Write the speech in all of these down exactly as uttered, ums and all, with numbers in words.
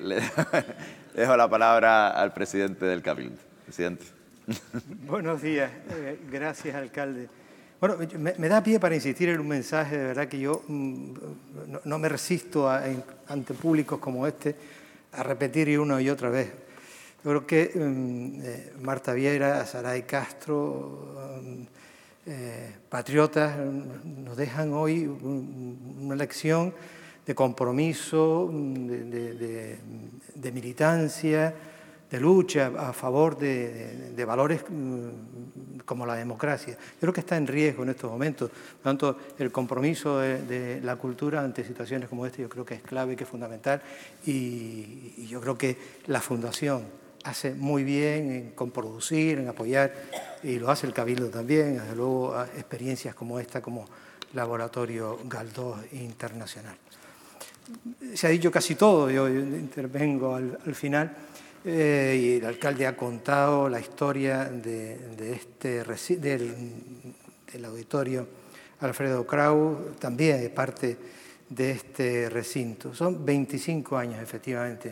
le dejo la palabra al presidente del Cabildo. Presidente. Buenos días. Eh, gracias, alcalde. Bueno, me, me da pie para insistir en un mensaje, de verdad que yo mmm, no, no me resisto a, en, ante públicos como este a repetir una y otra vez. Yo creo que mmm, eh, Marta Viera, Saray Castro, mmm, eh, patriotas, nos dejan hoy una lección de compromiso, de, de, de, de militancia, de lucha a favor de, de, de valores como la democracia. Yo creo que está en riesgo en estos momentos. Por lo tanto, el compromiso de, de la cultura ante situaciones como esta yo creo que es clave, que es fundamental, y, y yo creo que la Fundación hace muy bien en coproducir, en apoyar, y lo hace el Cabildo también, desde luego, a experiencias como esta, como Laboratorio Galdós Internacional. Se ha dicho casi todo, yo intervengo al, al final, eh, y el alcalde ha contado la historia de, de este, del, del auditorio Alfredo Kraus, también de parte de este recinto. Son veinticinco años, efectivamente.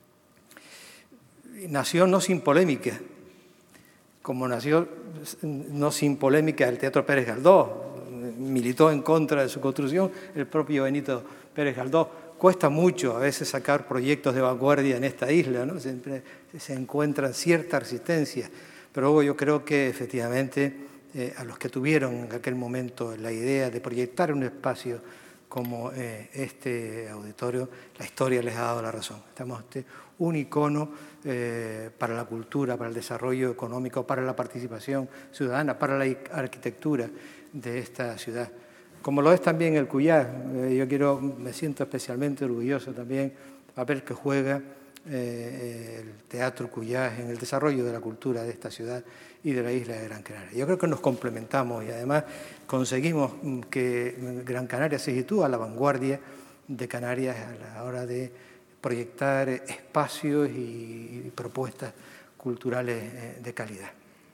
Nació no sin polémica, como nació no sin polémica el Teatro Pérez Galdós. Militó en contra de su construcción el propio Benito Pérez Galdós. Cuesta mucho a veces sacar proyectos de vanguardia en esta isla, ¿no? Siempre se encuentra cierta resistencia, pero yo creo que efectivamente eh, a los que tuvieron en aquel momento la idea de proyectar un espacio como eh, este auditorio, la historia les ha dado la razón. Estamos ante un icono eh, para la cultura, para el desarrollo económico, para la participación ciudadana, para la arquitectura de esta ciudad. Como lo es también el Cuyás. Eh, yo quiero, me siento especialmente orgulloso también del papel que juega eh, el Teatro Cuyás en el desarrollo de la cultura de esta ciudad y de la isla de Gran Canaria. Yo creo que nos complementamos y además conseguimos que Gran Canaria se sitúe a la vanguardia de Canarias a la hora de proyectar espacios y propuestas culturales de calidad.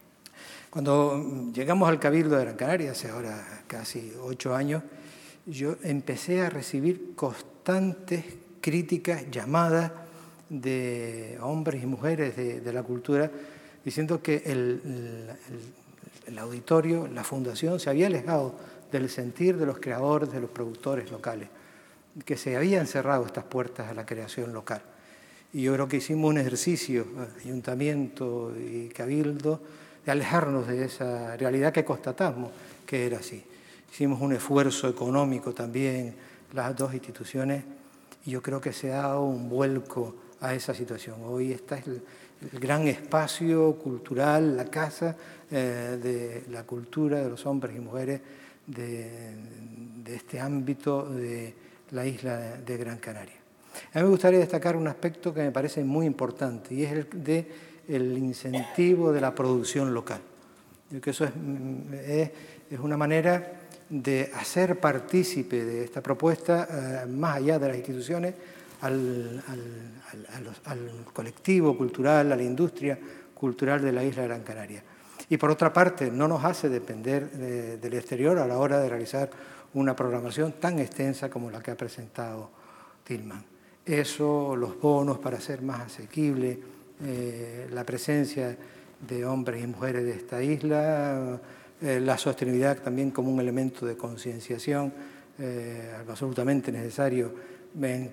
Cuando llegamos al Cabildo de Gran Canaria, hace ahora casi ocho años, yo empecé a recibir constantes críticas, llamadas de hombres y mujeres de, de la cultura, diciendo que el, el, el auditorio, la fundación, se había alejado del sentir de los creadores, de los productores locales, que se habían cerrado estas puertas a la creación local. Y yo creo que hicimos un ejercicio, ayuntamiento y cabildo, de alejarnos de esa realidad que constatamos que era así. Hicimos un esfuerzo económico también, las dos instituciones, y yo creo que se ha dado un vuelco a esa situación. Hoy está el, el gran espacio cultural, la casa eh, de la cultura de los hombres y mujeres de, de este ámbito de la isla de, de Gran Canaria. A mí me gustaría destacar un aspecto que me parece muy importante, y es el de el incentivo de la producción local. Yo creo que eso es, es, es una manera de hacer partícipe de esta propuesta, eh, más allá de las instituciones, al, al, al, a los, al colectivo cultural, a la industria cultural de la isla de Gran Canaria. Y por otra parte, no nos hace depender de, del exterior a la hora de realizar una programación tan extensa como la que ha presentado Tillman. Eso, los bonos para hacer más asequible Eh, la presencia de hombres y mujeres de esta isla, eh, la sostenibilidad también como un elemento de concienciación, eh, absolutamente necesario. Eh,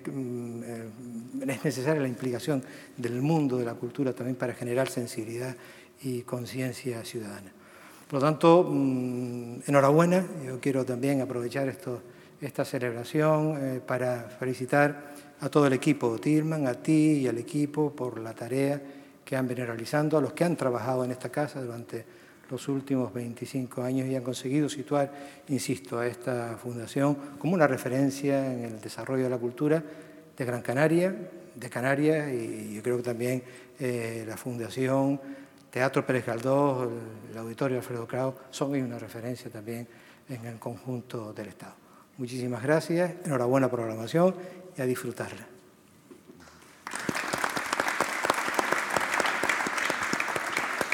es necesaria la implicación del mundo de la cultura también para generar sensibilidad y conciencia ciudadana. Por lo tanto, mmm, enhorabuena. Yo quiero también aprovechar esto, esta celebración eh, para felicitar a todo el equipo Tillman, a ti y al equipo por la tarea que han venido realizando, a los que han trabajado en esta casa durante los últimos veinticinco años y han conseguido situar, insisto, a esta fundación como una referencia en el desarrollo de la cultura de Gran Canaria, de Canarias, y yo creo que también eh, la Fundación Teatro Pérez Galdós, el Auditorio Alfredo Kraus, son una referencia también en el conjunto del Estado. Muchísimas gracias, enhorabuena programación y a disfrutarla.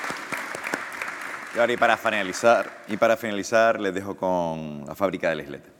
Y ahora, y para finalizar, y para finalizar les dejo con la Fábrica del Islete.